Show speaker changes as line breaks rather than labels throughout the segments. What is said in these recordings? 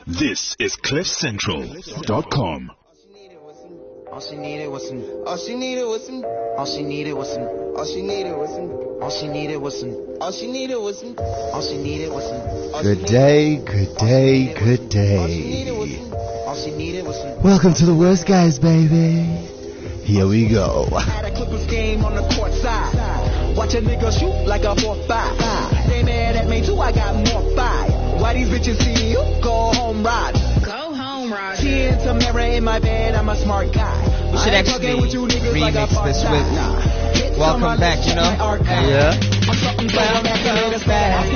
This is CliffCentral.com.
All she needed was some. All she needed was some. All she needed was some. All she needed was some. All she needed was some. All she needed was some. All she needed was some.
Good day, good day, good day.
All she needed was some.
Welcome to the worst guys, baby. Here we go.
Had a Clippers game on the court side. Watch a nigga shoot like a 4-5. They mad at me too, I got more fire. Why these bitches see you? Go home, ride.
Go home, Roger.
She in some mirror in my bed, I'm a smart guy.
We should actually remix this with Welcome Back, you know?
Yeah.
Welcome back.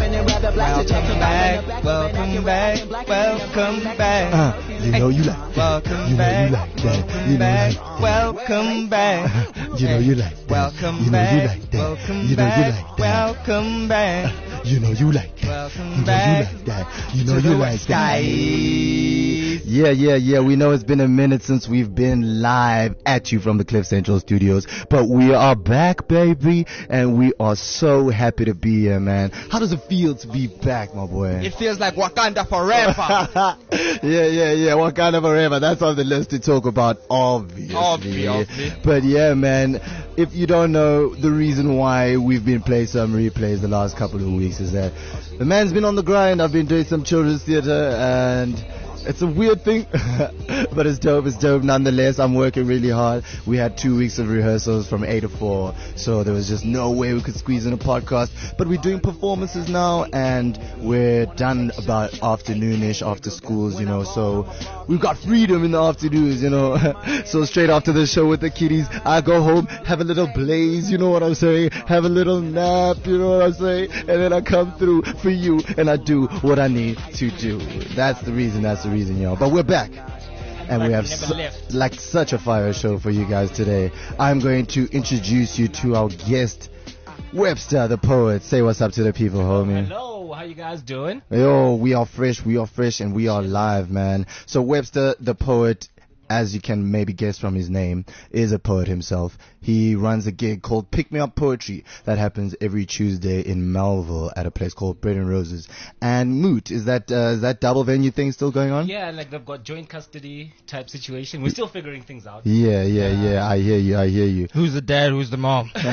Welcome back. Welcome back.
You know you like that.
Welcome
You know
back.
you like that. You know you like that.
Welcome back.
You know you like that.
Welcome
You know you
back.
like that.
Welcome
You know you
back.
like that.
Welcome back.
You know you like that.
Welcome
You know you
back.
like that. You know
To
you
the
like
West
that.
Guys.
Yeah. We know it's been a minute since we've been live at you from the Cliff Central Studios, but we are back, baby, and we are so happy to be here, man. How does it feel to be back, my boy?
It feels like Wakanda forever.
yeah. What kind of forever? That's on the list to talk about, obviously.
Obviously.
But yeah, man, if you don't know, the reason why we've been playing some replays the last couple of weeks is that the man's been on the grind. I've been doing some children's theater, and it's a weird thing, but it's dope nonetheless. I'm working really hard. We had 2 weeks of rehearsals from 8 to 4, so there was just no way we could squeeze in a podcast. But we're doing performances now, and we're done about afternoonish, after schools, you know, so we've got freedom in the afternoons, you know. So straight after the show with the kiddies, I go home, have a little blaze, you know what I'm saying, have a little nap, you know what I'm saying, and then I come through for you, and I do what I need to do. That's the reason, y'all. But we're back, and we have such a fire show for you guys today. I'm going to introduce you to our guest, Webster the poet. Say what's up to the people, homie.
Hello, how you guys doing?
Yo, we are fresh, and we are live, man. So Webster the poet, as you can maybe guess from his name, is a poet himself. He runs a gig called Pick Me Up Poetry that happens every Tuesday in Melville at a place called Bread and Roses. And Moot, is that double venue thing still going on?
Yeah, like they've got joint custody type situation. We're still figuring things out.
Yeah. I hear you.
Who's the dad? Who's the mom?
You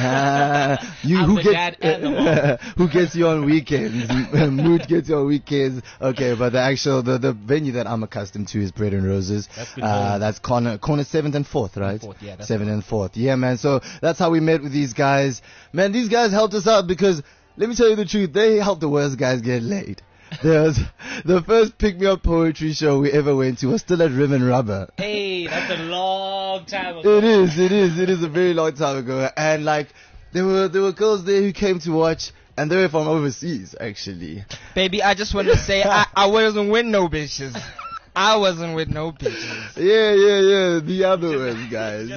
I'm
who
the
gets
dad and the mom.
who gets you on weekends? Moot gets you on weekends. Okay, but the venue that I'm accustomed to is Bread and Roses. That's corner 7th and 4th, right?
4th, yeah, that's
7th and 4th. Yeah, man. So that's how we met with these guys. Man, these guys helped us out because, let me tell you the truth, they helped the worst guys get laid. There's the first Pick Me Up Poetry show we ever went to was still at Rim and Rubber.
Hey, that's a long time ago.
It is a very long time ago. And like, there were girls there who came to watch, and they were from overseas, actually.
Baby, I just want to say I wasn't with no bitches. I wasn't with no bitches.
Yeah, the other ones,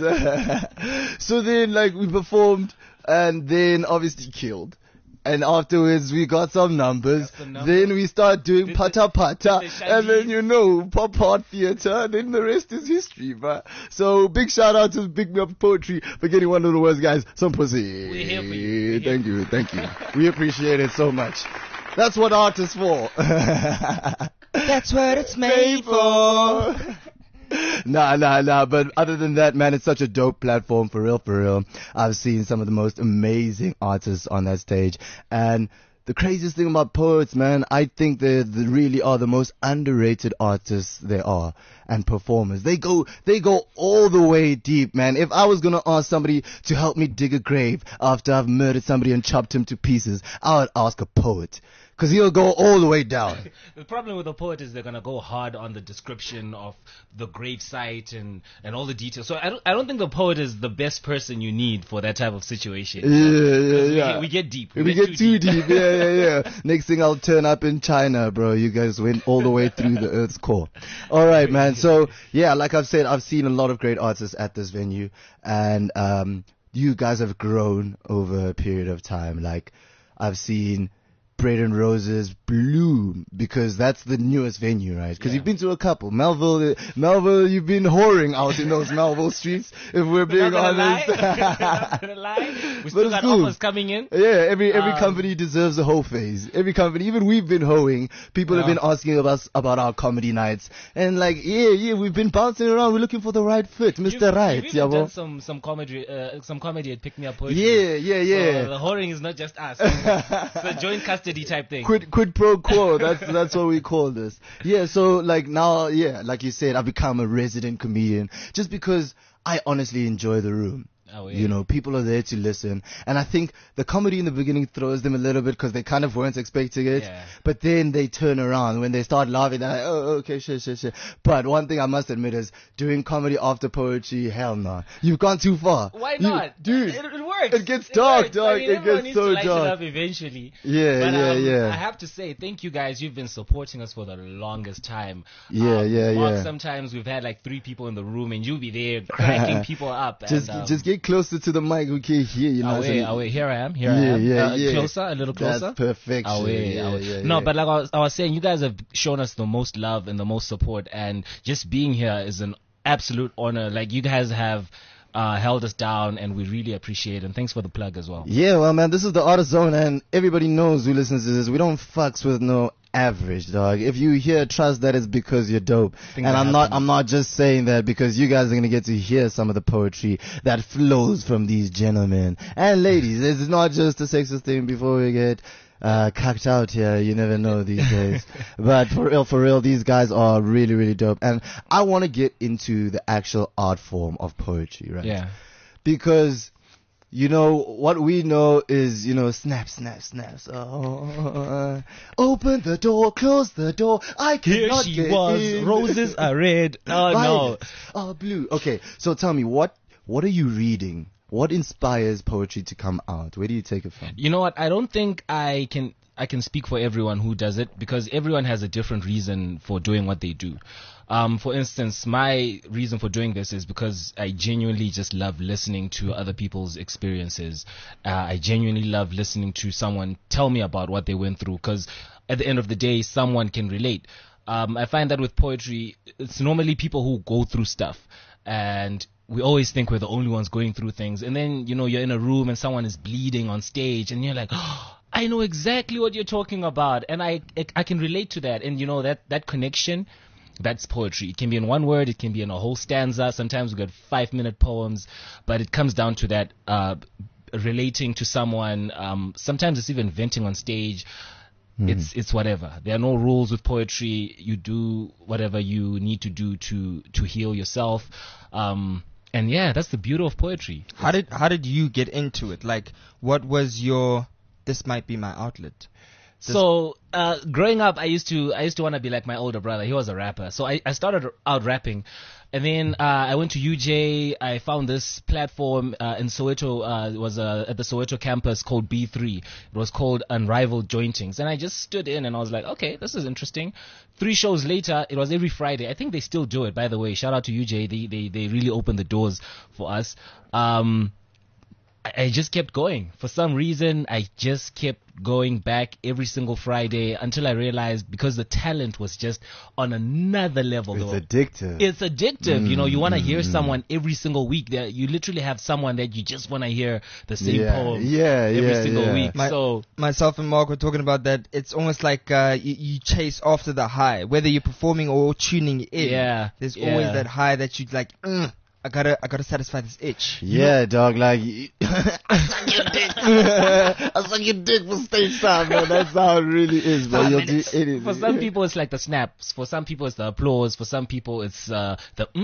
guys. So then, like, we performed, and then obviously killed. And afterwards, we got some numbers. Then we start doing pata pata. And then, you know, pop art theater. And then the rest is history, bruh. So, big shout out to Pick Me Up Poetry for getting one of the worst guys some pussy.
We're here for you.
Thank you. We appreciate it so much. That's what art is for.
That's what it's made for.
Nah. But other than that, man, it's such a dope platform, for real. I've seen some of the most amazing artists on that stage. And the craziest thing about poets, man, I think they really are the most underrated artists there are, and performers. They go all the way deep, man. If I was gonna ask somebody to help me dig a grave after I've murdered somebody and chopped him to pieces, I would ask a poet. Because he'll go all the way down.
The problem with a poet is they're going to go hard on the description of the grave site and all the details. So I don't think the poet is the best person you need for that type of situation.
Yeah.
We get deep.
We get too deep. Yeah. Next thing I'll turn up in China, bro. You guys went all the way through the Earth's core. All right, man. So, yeah, like I've said, I've seen a lot of great artists at this venue. And you guys have grown over a period of time. Like, I've seen Bread and Roses, Bloom, because that's the newest venue, right? Because you've been to a couple. Melville, you've been whoring out in those Melville streets, if we're being honest.
Not gonna lie. We still
it's
got
cool.
offers coming in.
Yeah, every company deserves a hoe phase. Every company, even we've been hoeing. People have been asking us about our comedy nights, and like, we've been bouncing around. We're looking for the right fit, Mr. Right.
You've even done some comedy at Pick Me Up Poetry.
Yeah.
So the whoring is not just us. It's a joint custody type thing.
Quid pro quo. That's what we call this. Yeah. So like now, like you said, I've become a resident comedian just because I honestly enjoy the room.
Oh, yeah.
You know, people are there to listen. And I think the comedy in the beginning throws them a little bit because they kind of weren't expecting it.
Yeah.
But then they turn around. When they start laughing, they're like, oh, okay, sure. But one thing I must admit is doing comedy after poetry, hell no. You've gone too far.
Why not?
Dude.
It works.
It gets dark,
works.
dog.
I mean,
It
everyone
gets
needs
so
to light it
dark.
up eventually.
Yeah,
But,
yeah.
I have to say, thank you guys. You've been supporting us for the longest time.
Yeah.
Mark, sometimes we've had like 3 people in the room and you'll be there cracking people up.
Just get closer to the mic. We can't hear you.
Away. Here I am.
Yeah.
Closer, a little closer.
That's perfection.
Away. No, but like I was saying, you guys have shown us the most love and the most support, and just being here is an absolute honor. Like, you guys have held us down, and we really appreciate it. And thanks for the plug as well.
Yeah, well, man, this is the Artist Zone, and everybody knows who listens to this. We don't fucks with no average, dog. If you hear trust, that is because you're dope. And I'm not just saying that because you guys are gonna get to hear some of the poetry that flows from these gentlemen and ladies. It's not just a sexist thing before we get cucked out here. You never know these days. But for real, these guys are really, really dope. And I want to get into the actual art form of poetry, right?
Yeah.
Because you know, what we know is, snap, snaps. Oh, open the door, close the door. I
Here
cannot
she
get
was.
in.
Roses are red. Oh, no.
Violets are blue. Okay, so tell me, what are you reading? What inspires poetry to come out? Where do you take it from?
You know what? I don't think I can speak for everyone who does it, because everyone has a different reason for doing what they do. For instance, my reason for doing this is because I genuinely just love listening to other people's experiences. I genuinely love listening to someone tell me about what they went through, because at the end of the day, someone can relate. I find that with poetry, it's normally people who go through stuff, and we always think we're the only ones going through things. And then, you're in a room and someone is bleeding on stage, and you're like, oh, I know exactly what you're talking about, and I can relate to that. And that connection, that's poetry. It can be in one word, it can be in a whole stanza. Sometimes we got 5-minute poems, but it comes down to that relating to someone. Sometimes it's even venting on stage. It's whatever. There are no rules with poetry. You do whatever you need to do to heal yourself. And yeah, that's the beauty of poetry.
How did you get into it? Like, what was your, this might be my outlet?
So, growing up, I used to want to be like my older brother. He was a rapper. So I started out rapping. And then, I went to UJ. I found this platform, in Soweto. It was, at the Soweto campus called B3. It was called Unrivaled Jointings. And I just stood in and I was like, okay, this is interesting. 3 shows later, it was every Friday. I think they still do it, by the way. Shout out to UJ. They really opened the doors for us. I just kept going. For some reason, I just kept going back every single Friday until I realized, because the talent was just on another level.
It's
though.
addictive.
It's addictive. You want to hear someone every single week. You literally have someone that you just want to hear the same poem every single week.
Myself and Mark were talking about that. It's almost like you chase after the high, whether you're performing or tuning in.
Yeah.
There's always that high that you'd like, I gotta satisfy this itch.
Yeah, dog, like, I suck your dick. I suck your dick for stage time, man. That's how it really is, bro. You'll do anything.
For some people, it's like the snaps. For some people, it's the applause. For some people, it's the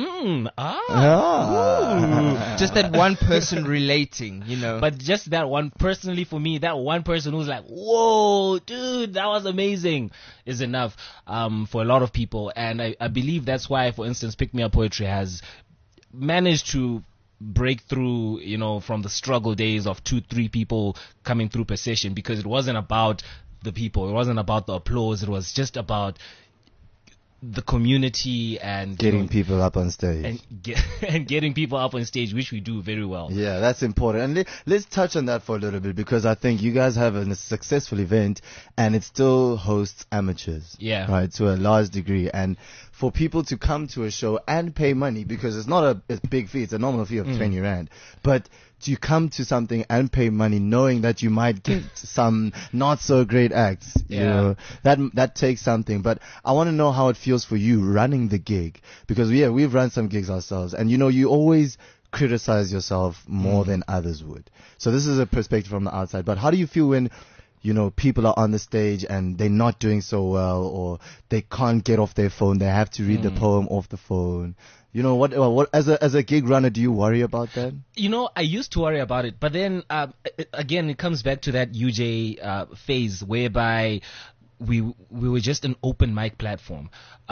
Just that one person relating,
But just that one, personally for me, that one person who's like, whoa, dude, that was amazing, is enough for a lot of people. And I believe that's why, for instance, Pick Me Up Poetry has managed to break through, from the struggle days of 2-3 people coming through per session, because it wasn't about the people, it wasn't about the applause, it was just about the community and
Getting people up on stage.
and getting people up on stage, which we do very well.
Yeah, that's important. And let's touch on that for a little bit, because I think you guys have a successful event and it still hosts amateurs.
Yeah.
Right, to a large degree. And for people to come to a show and pay money, because it's not a big fee, it's a nominal fee of 20 rand. But you come to something and pay money knowing that you might get some not so great acts. You
Yeah.
know, that takes something. But I want to know how it feels for you running the gig, because we've run some gigs ourselves, and you always criticize yourself more than others would. So this is a perspective from the outside. But how do you feel when people are on the stage and they're not doing so well, or they can't get off their phone, they have to read the poem off the phone? What as a gig runner, do you worry about that?
I used to worry about it, but then again, it comes back to that UJ phase whereby we were just an open mic platform.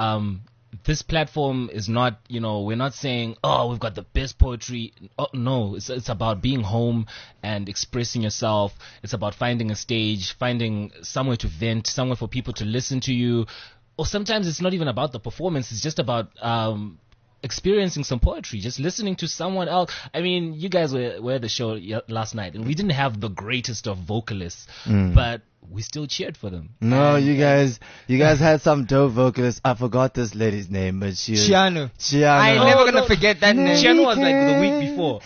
This platform is not, we're not saying, oh, we've got the best poetry. Oh, no, it's about being home and expressing yourself. It's about finding a stage, finding somewhere to vent, somewhere for people to listen to you. Or sometimes it's not even about the performance. It's just about experiencing some poetry, just listening to someone else. I mean, you guys were at the show last night, and we didn't have the greatest of vocalists, but we still cheered for them.
No, you guys had some dope vocalists. I forgot this lady's name, but she was
Chiano. I ain't
Chiano.
never gonna forget that name.
Chiano was like the week before.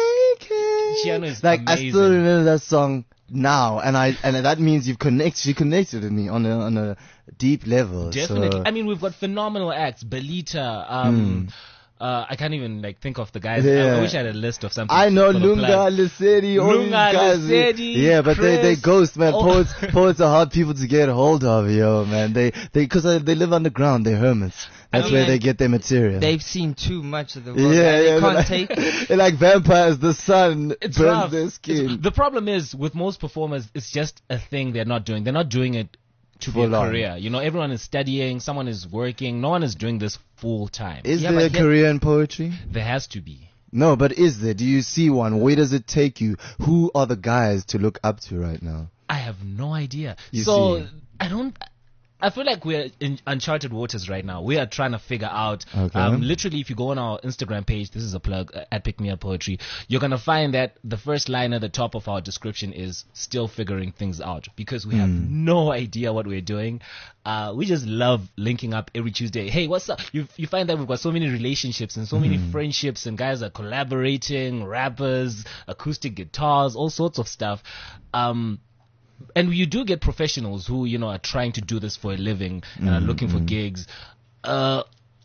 Chiano is
like,
amazing.
I still remember that song now, and that means she connected with me on a deep level.
Definitely.
So.
I mean, we've got phenomenal acts. Belita. I can't even think of the guys.
Yeah.
I wish I had a list of something.
I know
for the
Lunga,
plug.
Lesedi, all these
Lunga,
guys.
Lesedi,
Yeah, but they
Chris.
ghost, man.
Oh.
Poets are hard people to get hold of, yo, man. Because they live underground. They're hermits. That's where they get their material.
They've seen too much of the world.
yeah,
They can't
they're
take it.
they're like vampires. The sun
It's
burns
rough.
their skin.
The problem is with most performers, it's just a thing they're not doing. They're not doing it to be
Full
a
on.
career. Everyone is studying, someone is working. No one is doing this full time.
Is
Yeah,
there a
but yet-
career in poetry?
There has to be.
No, but is there? Do you see one? Where does it take you? Who are the guys to look up to right now?
I have no idea.
You
So
see.
I feel like we're in uncharted waters right now. We are trying to figure out.
Okay.
Literally, if you go on our Instagram page, this is a plug at Pick Me Up Poetry, you're gonna find that the first line at the top of our description is "still figuring things out" because we have no idea what we're doing. We just love linking up every Tuesday. Hey, what's up? You find that we've got so many relationships and so many friendships, and guys are collaborating, rappers, acoustic guitars, all sorts of stuff. And you do get professionals who, are trying to do this for a living and are looking for gigs.
Yeah,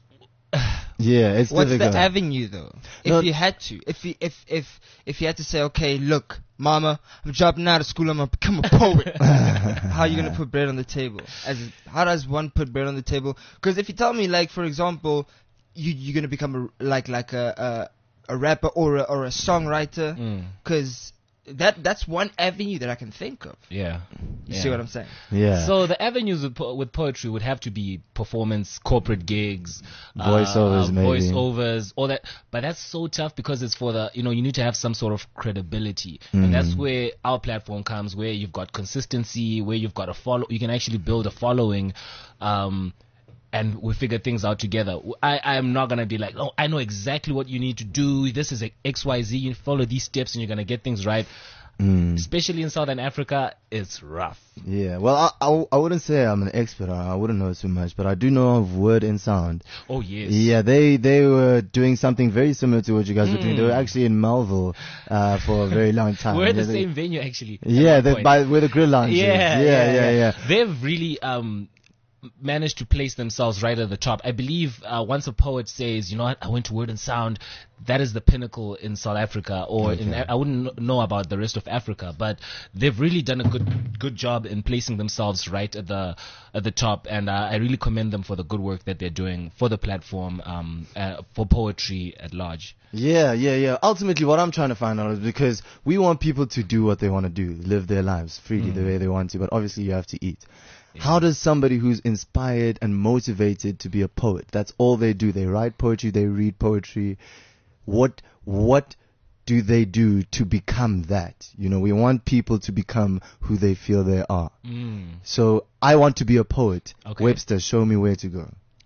it's
What's
difficult.
the avenue though?
No.
If you had to, if you had to say, okay, look, mama, I'm dropping out of school, I'm gonna become a poet. How are you gonna put bread on the table? How does one put bread on the table? Because if you tell me, like, for example, you're gonna become a rapper or a songwriter, because that's one avenue that I can think of.
Yeah.
You see what I'm saying?
Yeah.
So the avenues with poetry would have to be performance, corporate gigs,
Voiceovers, maybe.
voiceovers, all that. But that's so tough because it's for you need to have some sort of credibility, and that's where our platform comes, where you've got consistency, where you've got you can actually build a following. And we figure things out together. I am not going to be like, oh, I know exactly what you need to do. This is XYZ. You follow these steps and you're going to get things right. Especially in Southern Africa, it's rough.
Yeah, well, I wouldn't say I'm an expert. I wouldn't know too much, but I do know of Word and Sound.
Oh, yes.
Yeah, they were doing something very similar to what you guys were doing. They were actually in Melville for a very long time.
We're at the
They-
same venue, actually. at
Yeah,
one point.
where the grill lounge is. Yeah.
They've really managed to place themselves right at the top. I believe once a poet says, you know what, I went to Word and Sound, that is the pinnacle in South Africa, or I wouldn't know about the rest of Africa, but they've really done a good job in placing themselves right at the top, and I really commend them for the good work that they're doing for the platform, for poetry at large.
Yeah. Ultimately, what I'm trying to find out is because we want people to do what they want to do, live their lives freely the way they want to, but obviously you have to eat. How does somebody who's inspired and motivated to be a poet, that's all they do, they write poetry, they read poetry, what do they do to become that? We want people to become who they feel they are. So I want to be a poet.
Okay.
Webster, show me where to go.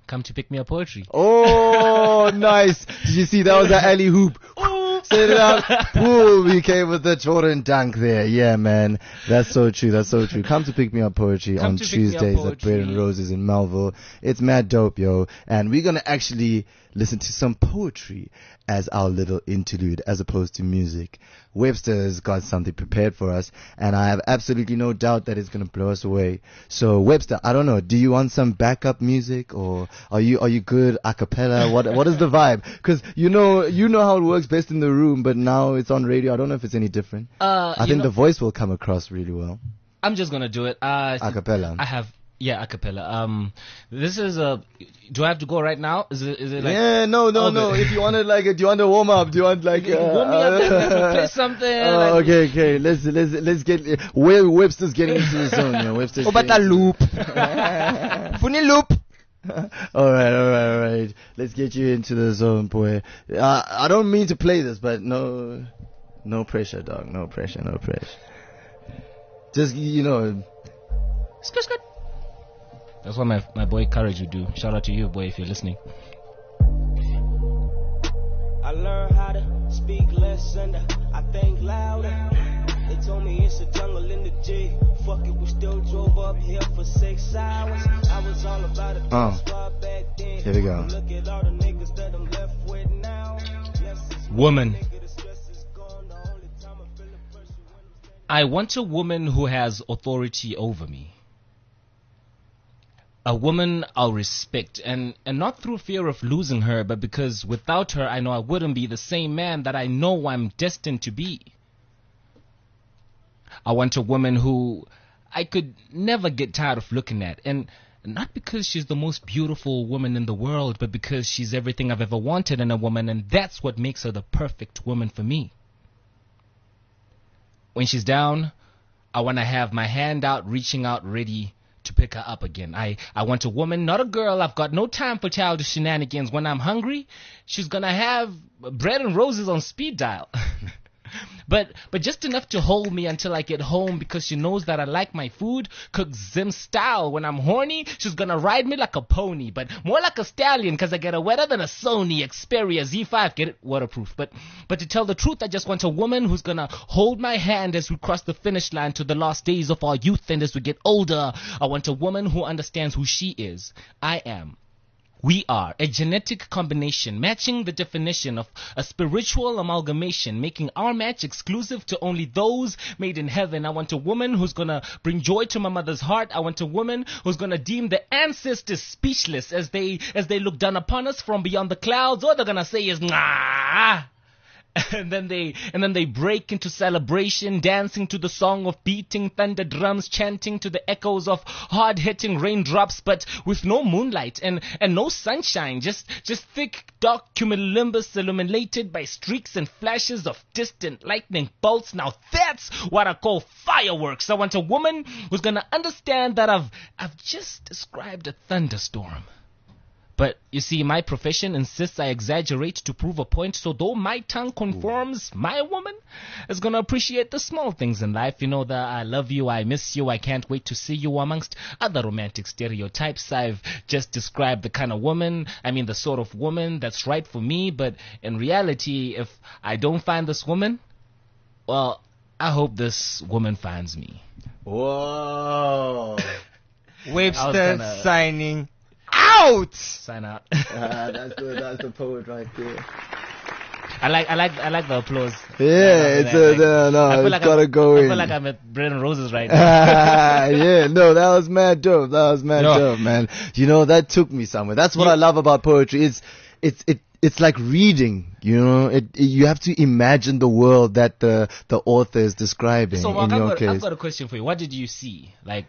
come to pick me up poetry.
Oh, nice. Did you see that was an alley hoop? Set it up. Ooh, we came with the Jordan dunk there. Yeah, man. That's so true. That's so true. Come to pick me up poetry
Come
on
to pick me up
Tuesdays at Bread and
poetry.
Roses in Melville. It's mad dope, yo. And we're going to actually listen to some poetry as our little interlude as opposed to music. Webster has got something prepared for us, and I have absolutely no doubt that it's going to blow us away. So Webster, I don't know, do you want some backup music, or are you good a cappella? What is the vibe? Because you know how it works best in the room, but now it's on radio. I don't know if it's any different. I think the voice will come across really well.
I'm just gonna do it.
A cappella.
I have a cappella. This is a. Do I have to go right now? Is it like?
Yeah, no. If you want do you want to warm up? Do you want like?
Warm me up, play something.
Okay. Let's get. Webster's getting into the zone. Yeah, Webster's.
Obata loop. Funny loop.
All right. Let's get you into the zone, boy. I don't mean to play this, but no pressure, dog. No pressure. Just
Skr. That's what my boy Courage would do. Shout out to you, boy, if you're listening.
I learned how to speak less and I think louder. They told me it's a jungle in the G. Fuck it, we still drove up here for 6 hours. I was all about it. Back then.
Here we go.
Look at all the niggas that I'm left with now.
Woman. I want a woman who has authority over me. A woman I'll respect, and not through fear of losing her, but because without her I know I wouldn't be the same man that I know I'm destined to be. I want a woman who I could never get tired of looking at, and not because she's the most beautiful woman in the world, but because she's everything I've ever wanted in a woman, and that's what makes her the perfect woman for me. When she's down, I want to have my hand out, reaching out, ready to pick her up again. I want a woman, not a girl. I've got no time for childish shenanigans. When I'm hungry, she's gonna have bread and roses on speed dial. But just enough to hold me until I get home, because she knows that I like my food cooked Zim style. When I'm horny, she's gonna ride me like a pony, but more like a stallion, because I get her wetter than a Sony Xperia Z5. Get it? Waterproof. But to tell the truth, I just want a woman who's gonna hold my hand as we cross the finish line to the last days of our youth and as we get older. I want a woman who understands who she is. I am. We are a genetic combination, matching the definition of a spiritual amalgamation, making our match exclusive to only those made in heaven. I want a woman who's going to bring joy to my mother's heart. I want a woman who's going to deem the ancestors speechless as they look down upon us from beyond the clouds. All they're going to say is, nah. And then they break into celebration, dancing to the song of beating thunder drums, chanting to the echoes of hard-hitting raindrops, but with no moonlight and no sunshine, just thick dark cumulonimbus illuminated by streaks and flashes of distant lightning bolts. Now that's what I call fireworks. I want a woman who's gonna understand that I've just described a thunderstorm. But, you see, my profession insists I exaggerate to prove a point, so though my tongue conforms, my woman is going to appreciate the small things in life. You know, the I love you, I miss you, I can't wait to see you, amongst other romantic stereotypes. I've just described the kind of woman, the sort of woman that's right for me, but in reality, if I don't find this woman, well, I hope this woman finds me.
Whoa.
Webster signing out.
Sign out.
That's the poet right there.
I like the applause.
Yeah, it's gotta go in.
I feel like I'm at Bread and Roses right now.
Yeah, no, that was mad dope. Dope, man. You know, that took me somewhere. That's what I love about poetry. It's like reading, you know. You have to imagine the world that the author is describing.
So,
Mark,
I've got a question for you. What did you see? Like,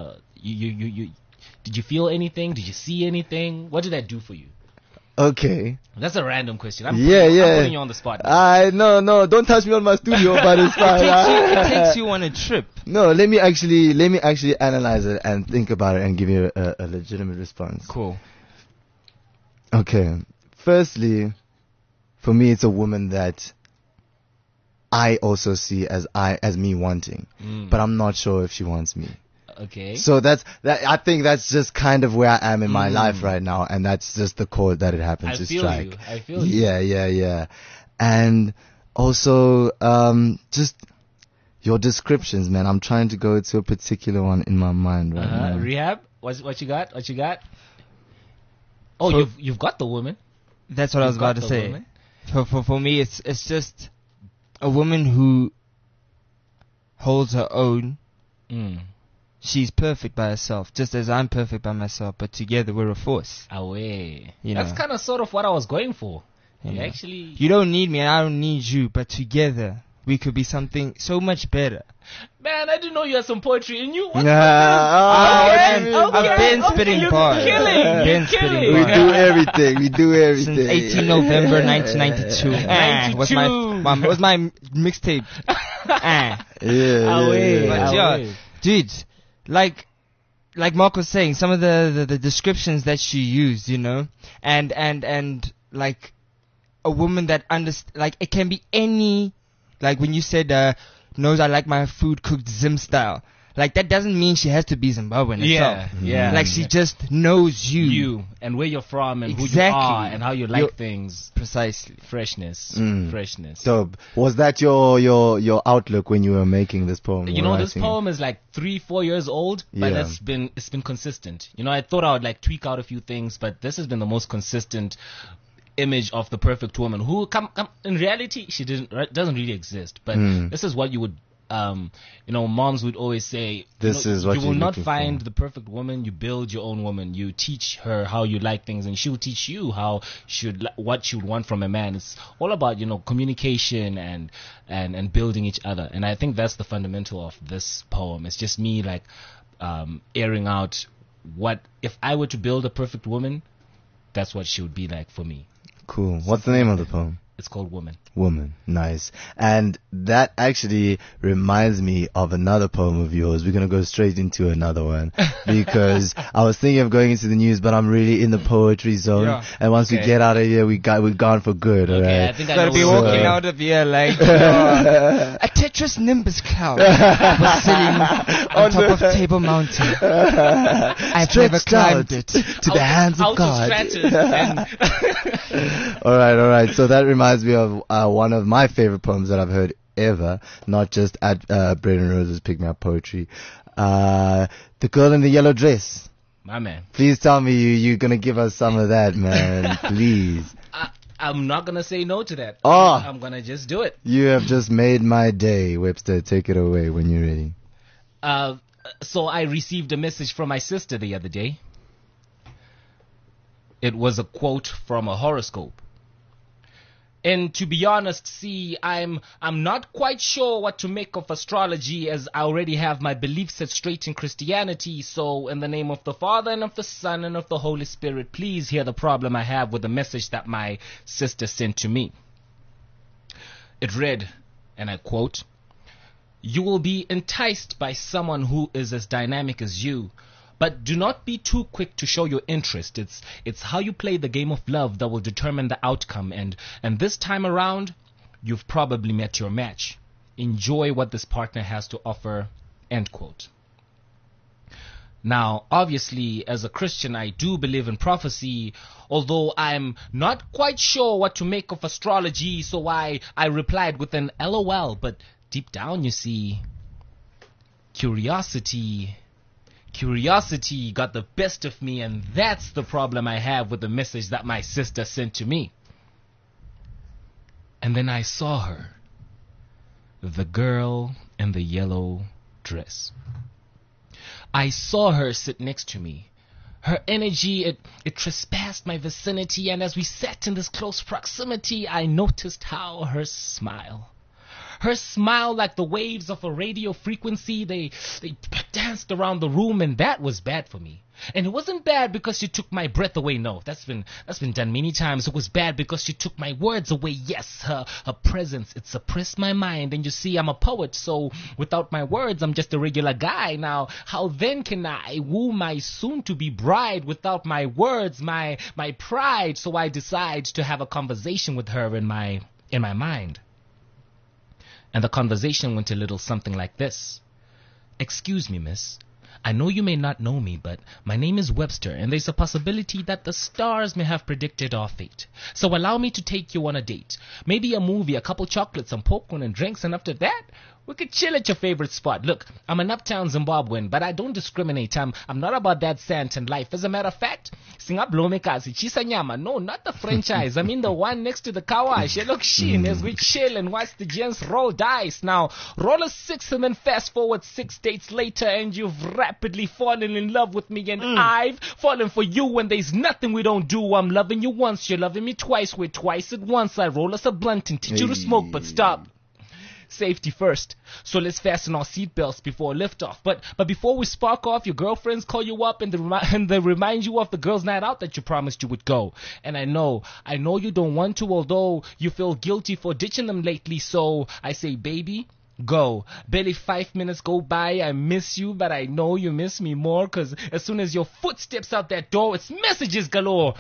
you did you feel anything? Did you see anything? What did that do for you?
Okay.
That's a random question. I'm
yeah.
putting you on the spot.
No, don't touch me on my studio, but it's fine.
It takes you on a trip.
No, let me actually analyze it and think about it and give you a legitimate response.
Cool.
Okay. Firstly, for me, it's a woman that I also see as me wanting, but I'm not sure if she wants me.
Okay.
So I think that's just kind of where I am in my life right now, and that's just the chord that it happened to strike.
I feel you.
Yeah. And also, just your descriptions, man. I'm trying to go to a particular one in my mind right now.
Rehab? What you got? What you got? Oh, so you've got the woman.
That's what I was about to say.
Woman.
For me, it's just a woman who holds her own. She's perfect by herself, just as I'm perfect by myself. But together we're a force.
Away.
You
That's
know.
kind of sort of what I was going for.
Yeah.
Actually,
You don't need me and I don't need you, but together we could be something so much better.
man, I didn't know you had some poetry in you. What?
I've been spitting
you're
bars.
killing.
I've been
You're
spitting
killing.
We
bars.
do everything. We do everything.
Since 18 November 1992. Was my mixtape.
Yeah.
But yeah, dude, like Mark was saying, some of the descriptions that she used, you know, and like a woman that like it can be any, like when you said knows I like my food cooked Zim style. Like that doesn't mean she has to be Zimbabwean herself.
Yeah.
Like she just knows you
and where you're from and
Exactly.
who you are and how you like things.
precisely.
Freshness. Freshness.
So, was that your outlook when you were making this poem?
You know, this poem is like 3-4 years old, but
Yeah.
it's been consistent. You know, I thought I would like tweak out a few things, but this has been the most consistent image of the perfect woman who in reality she doesn't really exist. But this is what you would you know, moms would always say,
This is what
you will
you're
not
looking
find
for.
the perfect woman. You build your own woman. You teach her how you like things, and she will teach you what she would want from a man. It's all about, you know, communication and building each other. And I think that's the fundamental of this poem. It's just me like airing out what if I were to build a perfect woman, that's what she would be like for me.
Cool. What's the name of the poem?
It's called Woman.
Woman. Nice. And that actually reminds me of another poem of yours. We're going to go straight into another one because I was thinking of going into the news, but I'm really in the poetry zone.
Yeah.
And once we
Okay.
get out of here, we've gone for good.
Okay,
Alright.
I think I
Gotta
know
be
where-
walking out of here like a Tetris Nimbus cloud was sitting on top of Table Mountain. I've never
Stretched out
climbed it.
to the hands of
out
God.
Stratus and
All right. So that reminds me of one of my favorite poems that I've heard ever, not just at Braden Rose's Pick Me Up Poetry. The Girl in the Yellow Dress.
my man.
Please tell me you're going to give us some of that, man. Please.
I'm not gonna say no to that.
Oh.
I'm gonna just do it.
You have just made my day, Webster. Take it away when you're ready.
So I received a message from my sister the other day. It was a quote from a horoscope. And to be honest, see, I'm not quite sure what to make of astrology, as I already have my beliefs set straight in Christianity. So in the name of the Father and of the Son and of the Holy Spirit, please hear the problem I have with the message that my sister sent to me. It read, and I quote, "You will be enticed by someone who is as dynamic as you, but do not be too quick to show your interest. It's how you play the game of love that will determine the outcome, and this time around, you've probably met your match. Enjoy what this partner has to offer," end quote. Now, obviously, as a Christian, I do believe in prophecy, although I'm not quite sure what to make of astrology, so I replied with an LOL, but deep down, you see, curiosity got the best of me, and that's the problem I have with the message that my sister sent to me. And then I saw her, the girl in the yellow dress. I saw her sit next to me. Her energy, it trespassed my vicinity, and as we sat in this close proximity, I noticed how her smile, like the waves of a radio frequency, they danced around the room, and that was bad for me. And it wasn't bad because she took my breath away. No, that's been done many times. It was bad because she took my words away. Yes, her presence, it suppressed my mind. And you see, I'm a poet, so without my words, I'm just a regular guy. Now, how then can I woo my soon-to-be bride without my words, my pride? So I decide to have a conversation with her in my mind. And the conversation went a little something like this. "Excuse me, miss. I know you may not know me, but my name is Webster, and there's a possibility that the stars may have predicted our fate. So allow me to take you on a date. Maybe a movie, a couple chocolates, some popcorn and drinks, and after that, we could chill at your favorite spot. Look, I'm an uptown Zimbabwean, but I don't discriminate. I'm not about that Santan life. As a matter of fact, Singablomekazi, Chisanyama. No, not the franchise. I mean the one next to the car wash. Look, Sheen, as we chill and watch the gents roll dice. Now, roll a 6 and then fast forward 6 dates later, and you've rapidly fallen in love with me, and I've fallen for you, and there's nothing we don't do. I'm loving you once, you're loving me twice. We're twice at once. I roll us a blunt and teach you to smoke, but stop. Safety first. So let's fasten our seatbelts before liftoff. But before we spark off, your girlfriends call you up and they remind you of the girls' night out that you promised you would go. And I know you don't want to, although you feel guilty for ditching them lately. So I say, baby, go. Barely 5 minutes go by. I miss you, but I know you miss me more, because as soon as your foot steps out that door, it's messages galore.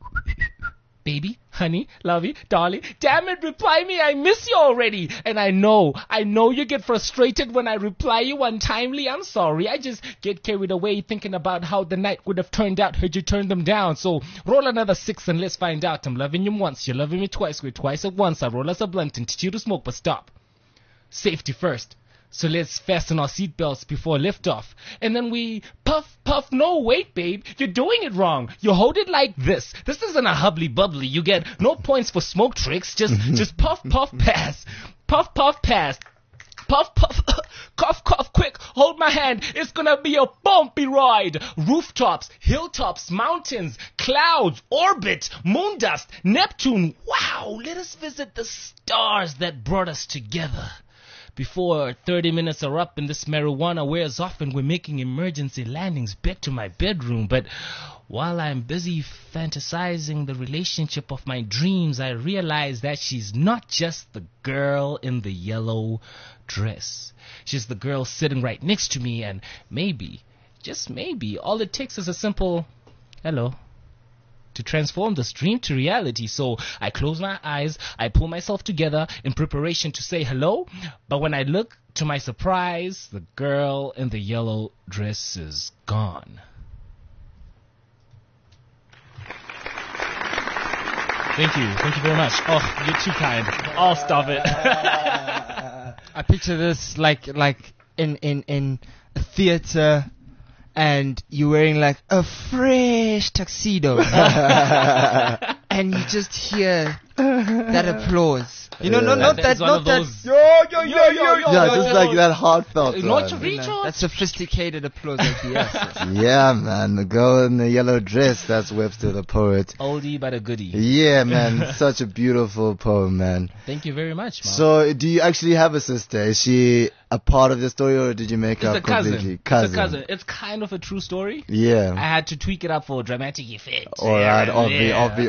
Baby, honey, lovey, darling, damn it, reply me, I miss you already. And I know you get frustrated when I reply you untimely. I'm sorry, I just get carried away thinking about how the night would have turned out had you turned them down. So roll another 6 and let's find out. I'm loving you once, you're loving me twice, we're twice at once. I roll us a blunt and teach you to smoke, but stop. Safety first. So let's fasten our seatbelts before liftoff. And then we puff. No, wait, babe. You're doing it wrong. You hold it like this. This isn't a hubbly bubbly. You get no points for smoke tricks. Just puff, pass. Puff, pass. Puff, cough, quick. Hold my hand. It's gonna be a bumpy ride. Rooftops, hilltops, mountains, clouds, orbit, moon dust, Neptune. Wow, let us visit the stars that brought us together. Before 30 minutes are up and this marijuana wears off and we're making emergency landings back to my bedroom. But while I'm busy fantasizing the relationship of my dreams, I realize that she's not just the girl in the yellow dress. She's the girl sitting right next to me, and maybe, just maybe, all it takes is a simple hello to transform this dream to reality. So I close my eyes, I pull myself together in preparation to say hello, but when I look, to my surprise, the girl in the yellow dress is gone. Thank you very much. Oh, you're too kind. Oh, stop it.
I picture this like in a theater, and you're wearing like a fresh tuxedo, and you just hear that applause. You know, not that.
Yeah, just like that heartfelt one.
That sophisticated applause. Yes.
Yeah, man, the girl in the yellow dress, that's Webster the poet.
Oldie but a goodie.
Yeah, man, such a beautiful poem, man.
Thank you very much, Mark.
So, do you actually have a sister? Is she a part of the story, or did you make up completely?
It's a cousin. It's kind of a true story.
Yeah.
I had to tweak it up for dramatic effect.
Alright, obvi.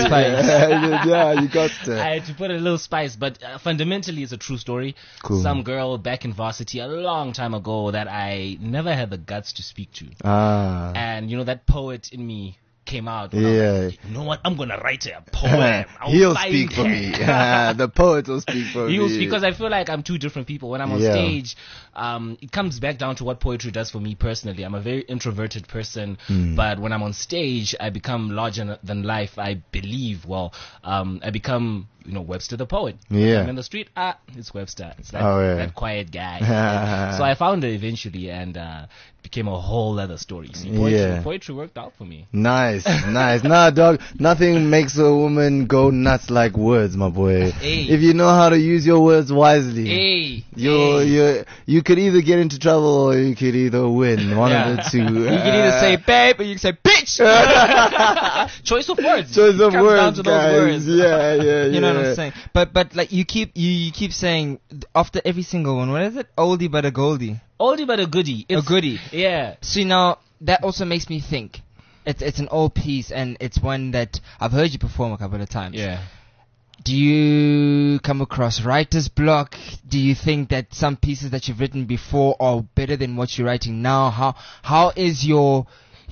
Yeah, you got to.
I had to put a little spice, but fundamentally it's a true story.
Cool.
Some girl back in varsity a long time ago that I never had the guts to speak to. And you know, that poet in me came out.
Yeah.
Like, you know what? I'm gonna write a poem.
He'll speak for me. The poet will speak for me.
He'll speak, because I feel like I'm two different people. When I'm on stage, it comes back down to what poetry does for me personally. I'm a very introverted person, but when I'm on stage, I become larger than life. I believe. I become, Webster the poet.
Yeah.
I'm in the street. It's Webster. It's that quiet guy. So I found it eventually, and became a whole other story. See, poetry worked out for me.
Nice. Nah, dog, nothing makes a woman go nuts like words, my boy.
Hey.
If you know how to use your words wisely, you could either get into trouble or you could either win. One of the two.
You can either say babe or you can say bitch.
Choice of words.
Choice of words,
down to
guys.
those words.
Yeah.
You know what I'm saying? But like you keep saying after every single one, what is it? Oldie but a goldie.
Oldie but a goodie.
A goodie.
Yeah.
See, now that also makes me think. It's an old piece, and it's one that I've heard you perform a couple of times.
Yeah.
Do you come across writer's block? Do you think that some pieces that you've written before are better than what you're writing now? How is your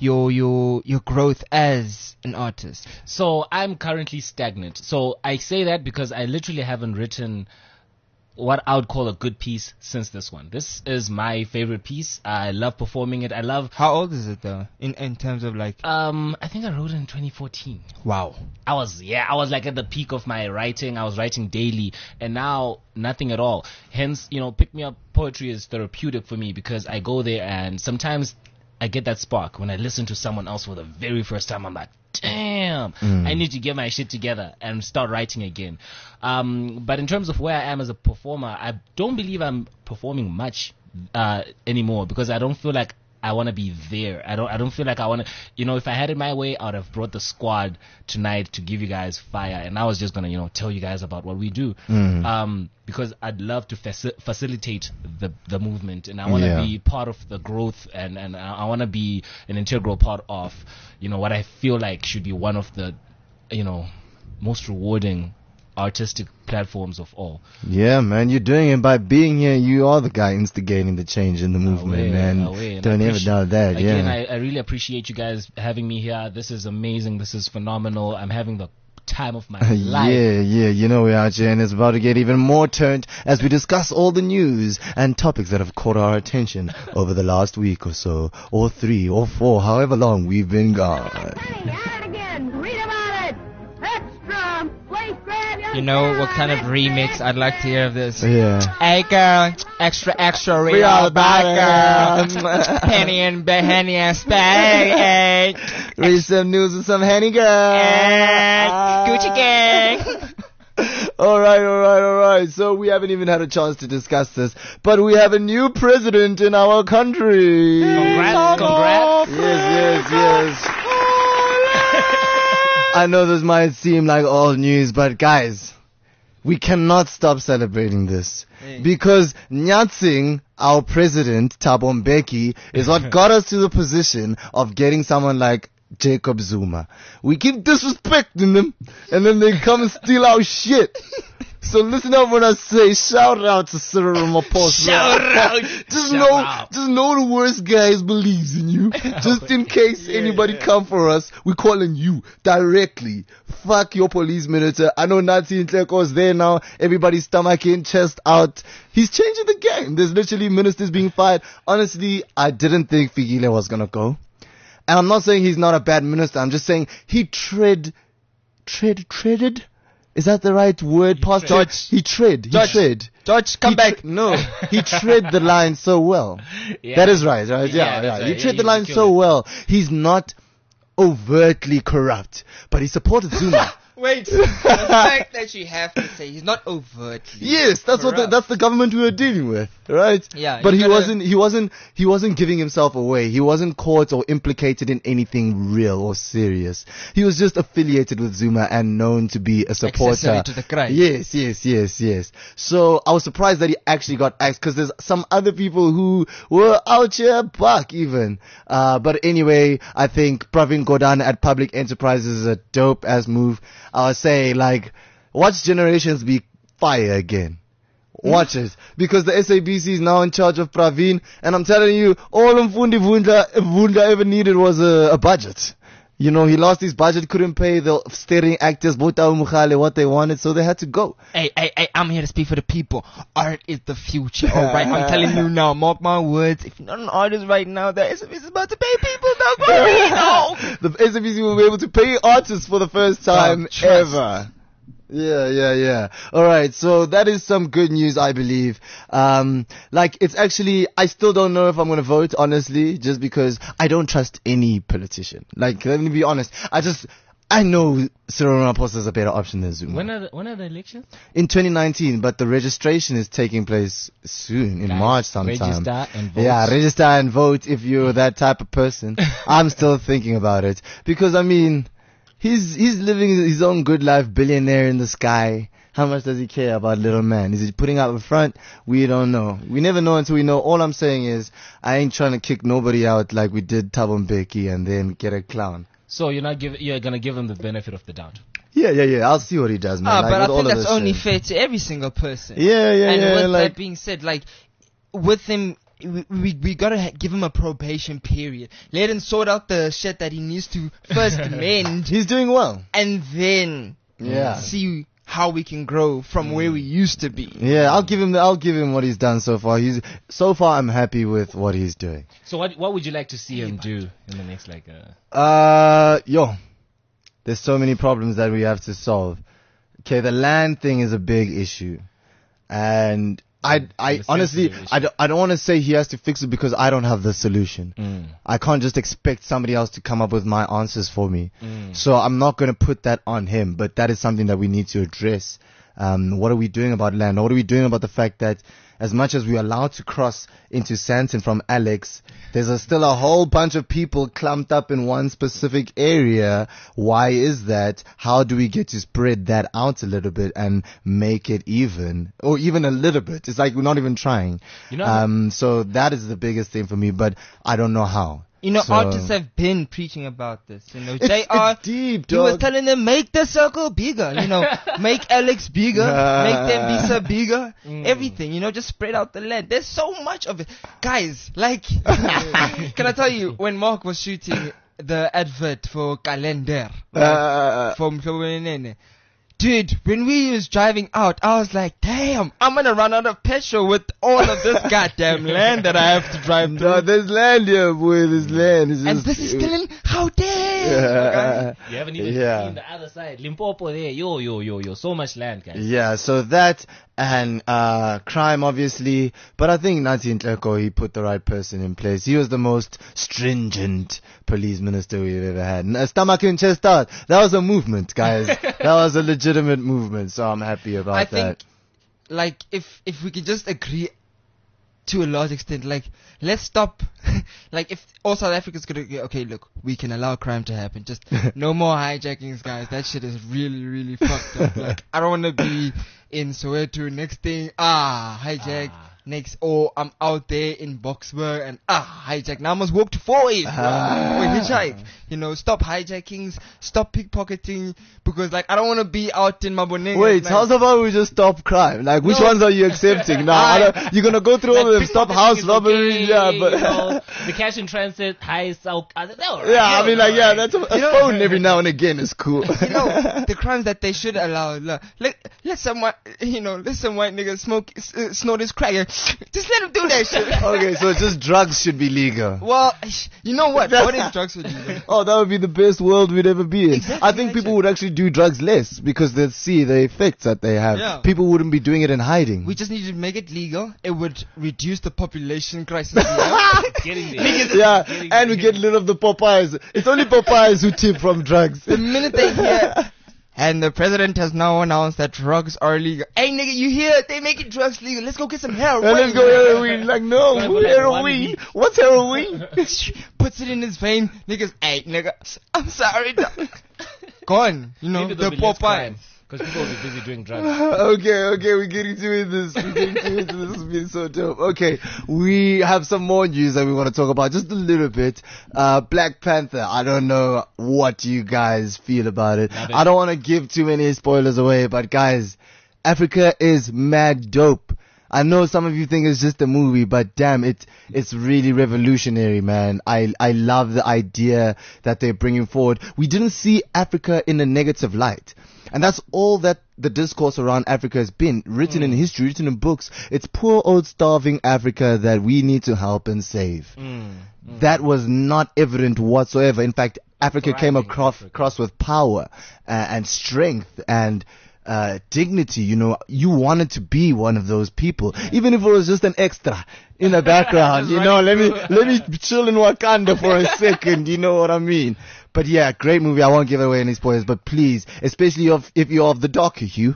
growth as an artist?
So I'm currently stagnant. So I say that because I literally haven't written what I would call a good piece since this one. This is my favorite piece. I love performing it. I love.
How old is it though? In terms of like.
I think I wrote it in 2014.
Wow.
I was like at the peak of my writing. I was writing daily, and now nothing at all. Hence, Pick Me Up poetry is therapeutic for me because I go there and sometimes I get that spark when I listen to someone else for the very first time. I'm like, damn, I need to get my shit together and start writing again. But in terms of where I am as a performer, I don't believe I'm performing much anymore because I don't feel like I want to be there. I don't feel like I want to, if I had it my way, I would have brought the squad tonight to give you guys fire. And I was just going to, tell you guys about what we do. Because I'd love to facilitate the movement. And I want to be part of the growth. And I want to be an integral part of, what I feel like should be one of the, most rewarding artistic platforms of all.
Yeah, man, you're doing it by being here. You are the guy instigating the change in the movement, man. Don't ever doubt that.
Again, I really appreciate you guys having me here. This is amazing. This is phenomenal. I'm having the time of my life.
Yeah, we're out here and it's about to get even more turned as we discuss all the news and topics that have caught our attention over the last week or so, or 3 or 4, however long we've been gone.
Hey, at it again. Read about it. Extra. Place grab.
You know what kind of remix I'd like to hear of this?
Yeah.
Hey girl, extra, read all about it, girl. Henny and Spag.
Read some news with some Henny girl.
Gucci gang.
All right. So we haven't even had a chance to discuss this, but we have a new president in our country.
Congrats.
Yes. I know this might seem like old news, but guys, we cannot stop celebrating this. Because Nyatsing, our president, Thabo Mbeki, is what got us to the position of getting someone like Jacob Zuma. We keep disrespecting them, and then they come and steal our shit. So listen up when I say shout out to Cyril Ramaphosa.
Shout out.
Just know the worst guys believes in you. Just in case anybody come for us, we calling you directly. Fuck your police minister. I know Nazi Ntleko is there now. Everybody's stomach in, chest out. He's changing the game. There's literally ministers being fired. Honestly, I didn't think Fikile was gonna go. And I'm not saying he's not a bad minister. I'm just saying he treaded. Is that the right word? Past
George.
He tread.
George, come back.
No, he tread the line so well.
Yeah.
That is right? Yeah.
That's right.
He tread the
He
line
killed
so
it.
well. He's not overtly corrupt, but he supported Zuma.
Wait, the fact that you have to say he's not overtly.
Yes, that's
corrupt.
that's the government we were dealing with, right?
Yeah,
But
you
he wasn't giving himself away. He wasn't caught or implicated in anything real or serious. He was just affiliated with Zuma and known to be a supporter.
Accessory to the crime.
Yes. So I was surprised that he actually got axed because there's some other people who were out here buck even. But anyway, I think Pravin Gordhan at Public Enterprises is a dope ass move. I would say, watch Generations be fire again. Watch it. Because the SABC is now in charge of Pravin. And I'm telling you, all Mfundi Vundla ever needed was a budget. He lost his budget, couldn't pay the starring actors, Bota Mukhale, what they wanted, so they had to go.
Hey, I'm here to speak for the people. Art is the future, alright? I'm telling you now, mark my words. If you're not an artist right now, the SABC is about to pay people. Don't worry, no.
The SABC will be able to pay artists for the first time ever. Yeah. Alright, so that is some good news, I believe. It's actually, I still don't know if I'm gonna vote, honestly, just because I don't trust any politician. Let me be honest. I know Cyril Ramaphosa is a better option than Zuma.
When are the elections?
In 2019, but the registration is taking place soon, in March sometime.
Register and vote.
Yeah, register and vote if you're that type of person. I'm still thinking about it. Because, he's living his own good life, billionaire in the sky. How much does he care about little man? Is he putting out the front? We don't know. We never know until we know. All I'm saying is, I ain't trying to kick nobody out like we did Thabo Mbeki and then get a clown.
So you're gonna give him the benefit of the doubt.
Yeah. I'll see what he does, man.
But I think that's only
shit.
fair to every single person.
Yeah.
And with that being said, with him, we gotta give him a probation period. Let him sort out the shit that he needs to first amend,
He's doing well.
and then
Yeah.
see how we can grow from where we used to be.
Yeah, I'll give him what he's done so far. So far I'm happy with what he's doing.
So what would you like to see him do in the next
There's so many problems that we have to solve. Okay, the land thing is a big issue. And I honestly, I don't want to say he has to fix it because I don't have the solution. I can't just expect somebody else to come up with my answers for me. So I'm not going to put that on him, but that is something that we need to address. What are we doing about land? What are we doing about the fact that as much as we're allowed to cross into Sandton from Alex, there's still a whole bunch of people clumped up in one specific area. Why is that? How do we get to spread that out a little bit and make it even, or even a little bit? It's like we're not even trying. So that is the biggest thing for me, but I don't know how.
Artists have been preaching about this.
It's
JR,
deep,
he was
dog.
telling them, make the circle bigger. Make Alex bigger, make them Visa bigger. Everything, just spread out the land. There's so much of it. Guys, can I tell you, when Mark was shooting the advert for Calendar, from Mhlobonene, dude, when we was driving out, I was like, damn, I'm gonna run out of petrol with all of this goddamn land that I have to drive through.
No, there's land here, boy. There's land.
And this is still in Gauteng.
You haven't even seen the other side. Limpopo there. Yo. So much land, guys.
Yeah, so that and crime, obviously. But I think Nathi Nhleko, he put the right person in place. He was the most stringent police minister we've ever had. Stomach in, chest out. That was a movement, guys. That was a legitimate movement, so I'm happy about that.
I think, if we could just agree to a large extent, let's stop. If all South Africans could agree, okay, look, we can allow crime to happen. Just no more hijackings, guys. That shit is really, really fucked up. I don't want to be in Soweto. Next thing, hijack. Next, I'm out there in Boksburg and hijack. Now I must walk to 4A or hitchhike. Stop hijackings, stop pickpocketing, because I don't want to be out in Maboneng.
Wait, how's about we just stop crime? Which ones are you accepting now? You're gonna go through all of them. Stop house robbery,
but the cash in transit, heists.
That's a phone every now and again is cool.
The crimes that they should allow. Let some white nigga snort his crack. Just let him do that shit.
Okay, so just drugs should be legal.
Well, you know what? What if drugs were legal?
Oh, that would be the best world we'd ever be in.
Exactly,
I think people would actually do drugs less because they'd see the effects that they have.
Yeah.
People wouldn't be doing it in hiding.
We just need to make it legal. It would reduce the population crisis.
Getting there.
Yeah, and we get rid of the Popeyes. It's only Popeyes who tip from drugs.
The minute they hear... And the president has now announced that drugs are legal. Hey, nigga, you hear? They making drugs legal. Let's go get some heroin.
Let's go heroin. No, heroin. What's heroin?
Puts it in his vein. Niggas, hey, nigga, I'm sorry, dog. Gone. The Popeyes.
Because people will be busy doing drugs.
Okay, we're getting to this. This has been so dope. Okay, we have some more news that we want to talk about, just a little bit. Black Panther, I don't know what you guys feel about it. I don't want to give too many spoilers away, but guys, Africa is mad dope. I know some of you think it's just a movie, but damn, it's really revolutionary, man. I love the idea that they're bringing forward. We didn't see Africa in a negative light. And that's all that the discourse around Africa has been. Written in history, written in books. It's poor old starving Africa that we need to help and save. That was not evident whatsoever. In fact, Africa came across with power and strength and dignity. You wanted to be one of those people, even if it was just an extra in the background. Let me chill in Wakanda for a second. You know what I mean? But yeah, great movie. I won't give away any spoilers, but please, especially if you're of the darker hue,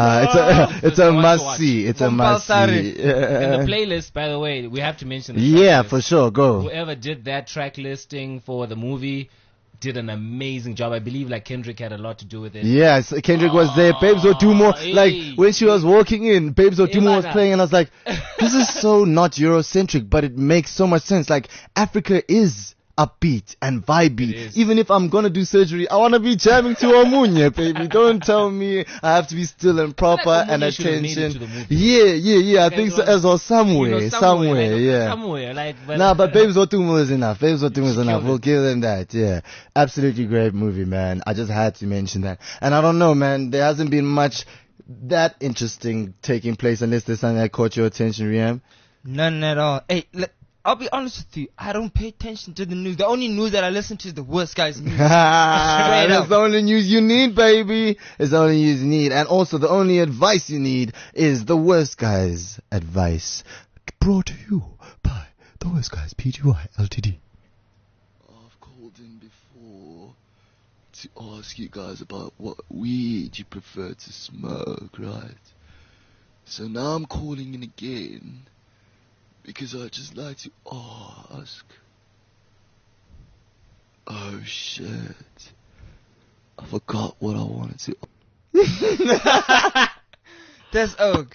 it's a must see. It's a must see.
In the playlist, by the way, we have to mention the
yeah,
track
for
list.
sure. Go.
Whoever did that track listing for the movie did an amazing job. I believe Kendrick had a lot to do with it.
Yes, Kendrick was there. Babes Odumo, when she was walking in, Babes Odumo was playing, and I was like, this is so not Eurocentric, but it makes so much sense. Africa is upbeat and vibey. Even if I'm gonna do surgery, I wanna be jamming to Omunye, baby. Don't tell me I have to be still and proper and attention. Yeah. I think so as well. Somewhere, yeah. Nah, but Babes Otumo is enough. Babes Otumo is enough. We'll give them that. Yeah, absolutely great movie, man. I just had to mention that. And I don't know, man. There hasn't been much that interesting taking place unless there's something that caught your attention, Riam.
None at all. Hey, I'll be honest with you. I don't pay attention to the news. The only news that I listen to is the worst guys' news.
That's the only news you need, baby. It's the only news you need. And also the only advice you need is the worst guys' advice. Brought to you by the worst guys, PGY Ltd.
I've called in before to ask you guys about what weed you prefer to smoke, right? So now I'm calling in again because I'd just like to ask. Oh shit. I forgot what I wanted to.
That's Oak.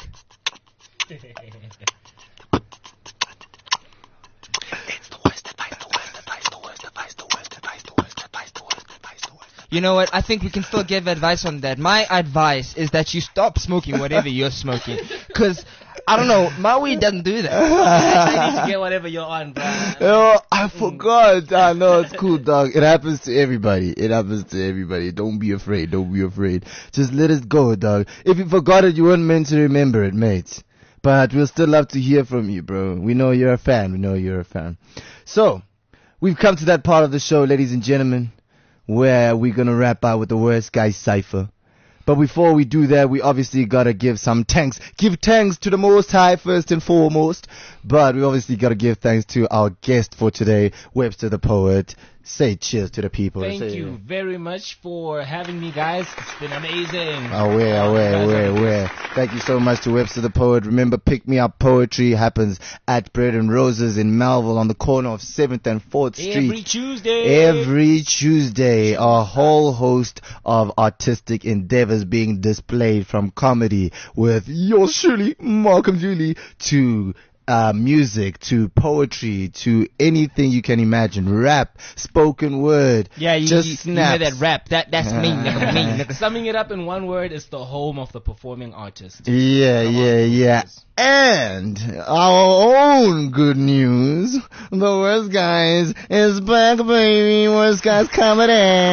You know what? I think we can still give advice on that. My advice is that you stop smoking whatever you're smoking. Because, I don't know, my weed doesn't do that.
I need to get whatever you're on, bro.
Oh, I forgot. I know, it's cool, dog. It happens to everybody. Don't be afraid. Just let it go, dog. If you forgot it, you weren't meant to remember it, mate. But we'll still love to hear from you, bro. We know you're a fan. So, we've come to that part of the show, ladies and gentlemen, where we're gonna wrap out with the worst guy cipher. But before we do that, we obviously gotta give some thanks. Give thanks to the Most High first and foremost. But we obviously gotta give thanks to our guest for today, Webster the Poet. Say cheers to the people.
Thank you very much for having me, guys. It's been amazing.
Aware. Thank you so much to Webster the Poet. Remember, Pick Me Up Poetry happens at Bread and Roses in Melville on the corner of 7th and 4th Street. Every Tuesday, a whole host of artistic endeavors being displayed, from comedy with yours truly, Malcolm Julie, to music, to poetry, to anything you can imagine. Rap, spoken word.
Yeah, you
snaps.
hear that rap. That's me, nigga. Summing it up in one word, is the home of the performing artist.
Yeah. And our own good news, the Worst Guys is back, baby. Worst Guys comedy.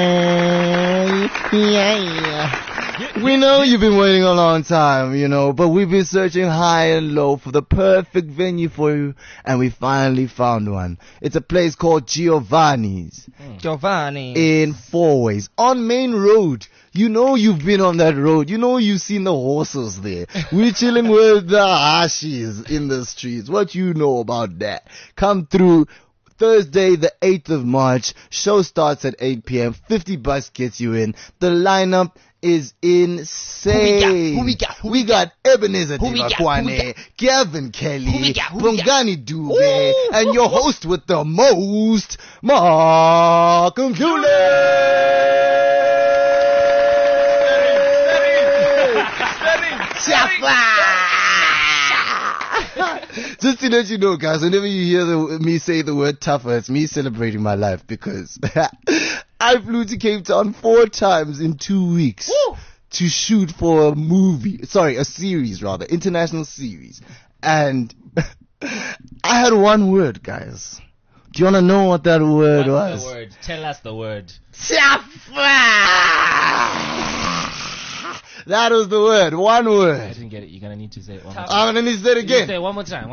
Yeah. We know you've been waiting a long time, but we've been searching high and low for the perfect venue for you, and we finally found one. It's a place called Giovanni's.
Giovanni.
In Four Ways, on Main Road. You've been on that road. You've seen the horses there. We're chilling with the Hashis in the streets. What you know about that? Come through. Thursday, the 8th of March. Show starts at 8 p.m. 50 bucks gets you in. The lineup is insane.
Who
we got Ebenezer Dibakwane, Gavin Kelly, Bongani Dube, and your host with the most, Malcolm Julie. Just to let you know, guys, whenever you hear me say the word tougher, it's me celebrating my life, because I flew to Cape Town 4 times in 2 weeks to shoot for a series, international series. And I had one word, guys. Do you want to know what that word was?
The word? Tell us the word.
That was the word. One word.
I didn't get it. You're going to need to say it one more time.
I'm going to need to say it again.
Say it one more time.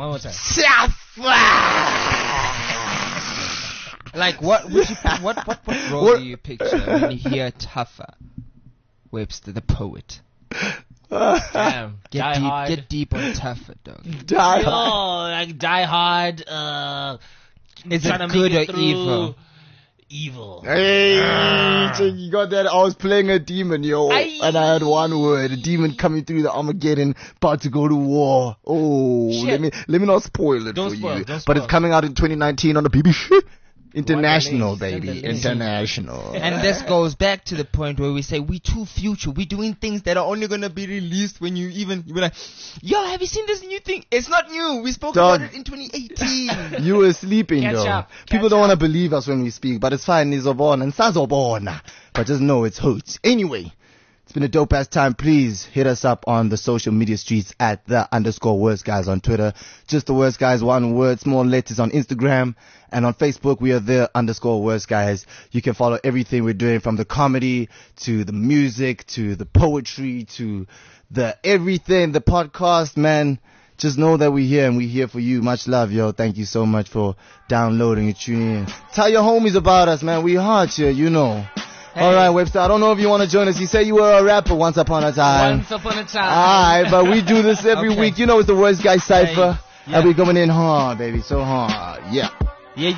Like, what role do you picture when you hear tougher? Webster the Poet.
Damn.
Get deep on tougher, dog.
Die Hard.
Like Die Hard.
Is it good or evil?
Evil.
Hey, you got that? I was playing a demon, and I had one word: a demon coming through the Armageddon, about to go to war. Oh,
shit.
let me not spoil it
Don't
for
spoil,
you.
don't
But
spoil.
it's coming out in 2019 on the BBC. International,
One release,
baby.
send the link.
International.
And this goes back to the point where we say we too future. We doing things that are only gonna be released when you be like, yo, have you seen this new thing? It's not new. We spoke
Dog.
about it in 2018.
You were sleeping,
Catch
though.
up,
People
catch
don't want to
up.
believe us when we speak, but it's fine. Nizobona and Sazobona. But just know it's hoots. Anyway, it's been a dope ass time. Please hit us up on the social media streets at @_worst guys on Twitter. Just the worst guys, one word, small letters on Instagram. And on Facebook, we are _worst guys. You can follow everything we're doing, from the comedy to the music to the poetry to the everything, the podcast, man. Just know that we're here and we're here for you. Much love, yo. Thank you so much for downloading and tuning in. Tell your homies about us, man. We hot here, you know.
Hey.
All right, Webster. I don't know if you want to join us. You said you were a rapper once upon a time.
Once upon a time.
Alright, but we do this every
Okay.
week. You know it's the Worst Guy Cypher.
Hey,
And
yeah.
we coming in hard, baby. So hard. Yeah.
Yeah.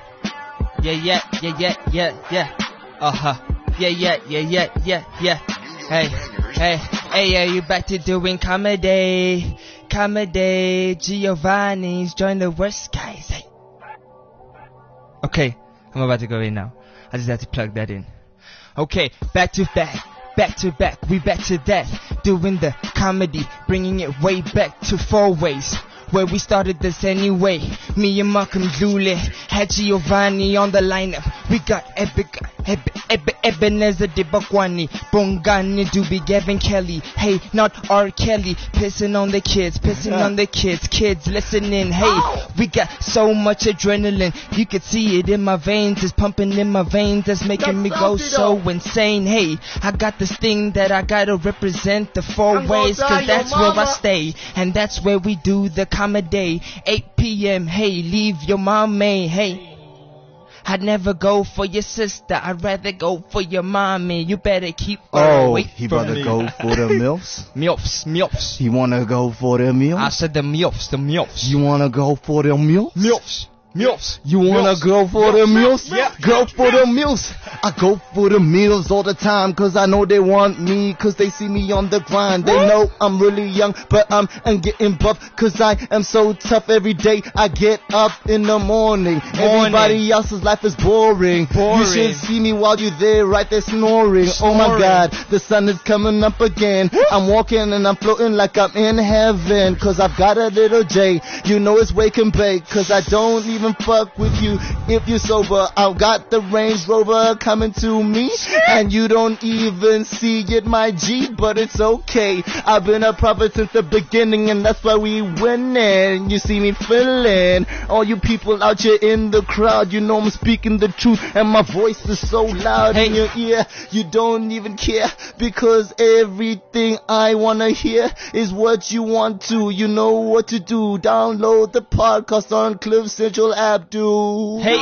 Uh-huh. Yeah. Hey, are you back to doing comedy? Comedy. Giovanni's join the worst guys. Hey. Okay, I'm about to go in now. I just had to plug that in. Okay, back to back, we back to that. Doing the comedy, bringing it way back to 4 ways. Where we started this anyway. Me and Malcolm Zule had Giovanni on the lineup. We got Ebenezer Debakwani, Bongani, Doobie, Gavin Kelly. Hey, not R. Kelly, pissing on the kids, kids listening. Hey, we got so much adrenaline, you could see it in my veins, it's pumping in my veins, that's making me go so insane. Hey, I got this thing that I gotta represent the 4 ways, cause that's where I stay, and that's where we do the comedy. 8 p.m. Hey, leave your mommy. Hey, I'd never go for your sister, I'd rather go for your mommy. You better keep her away
he
from
better
me.
go for the MILFs.
MILFs.
He wanna go for the
I
MILFs.
said the MILFs.
You wanna go for the MILFs?
MILFs.
You wanna go for the meals?
Yeah.
Go for the meals. I go for the meals all the time, cause I know they want me, cause they see me on the grind. They know I'm really young, but I'm getting buff, cause I am so tough every day. I get up in the morning. Everybody else's life is boring. You should see me while you're there, right there snoring. Oh my God, the sun is coming up again. I'm walking and I'm floating like I'm in heaven, cause I've got a little J. You know it's wake and bake, cause I don't even fuck with you if you're sober. I've got the Range Rover coming to me, and you don't even see it, my G, but it's okay. I've been a prophet since the beginning, and that's why we winning. You see me feeling, all you people out here in the crowd, you know I'm speaking the truth, and my voice is so loud in your ear, you don't even care, because everything I wanna hear is what you want to. You know what to do. Download the podcast on Cliff Central app, dude.
Hey.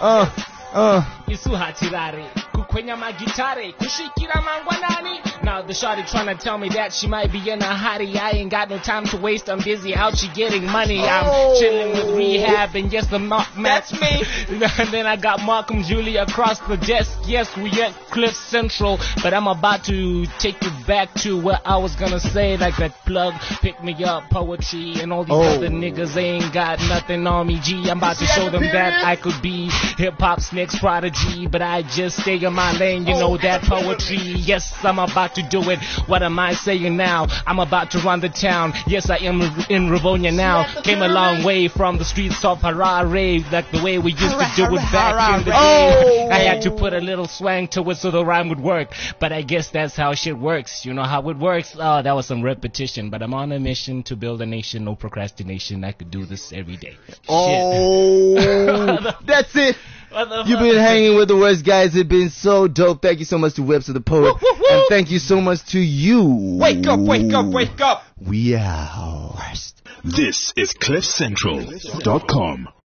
Isuhatirare, kukwenya magitare, kushikira mangwanani. Now the shawty tryna tell me that she might be in a hottie. I ain't got no time to waste, I'm busy out, she getting money. I'm chilling with rehab, and yes, I'm not
That's me.
And then I got Malcolm Julie across the desk. Yes, we at Cliff Central, but I'm about to take you back to what I was gonna say, like that plug, pick me up, poetry, and all these other niggas ain't got nothing on me. G, I'm about to show them that I could be hip-hop's next prodigy, but I just stay in my lane, you know that poetry. Yes, I'm about to do it. What am I saying now? I'm about to run the town. Yes, I am in Rivonia now. Came a long way from the streets of Harare, like the way we used to do it back in the day. I had to put a little swang to it so the rhyme would work, but I guess that's how shit works. You know how it works? Oh, that was some repetition, but I'm on a mission to build a nation, no procrastination. I could do this every day.
Oh, that's it. You've been hanging with the worst guys. It's been so dope. Thank you so much to Webster the Poet. And thank you so much to you.
Wake up, wake up, wake up.
We out.
This is CliffCentral.com.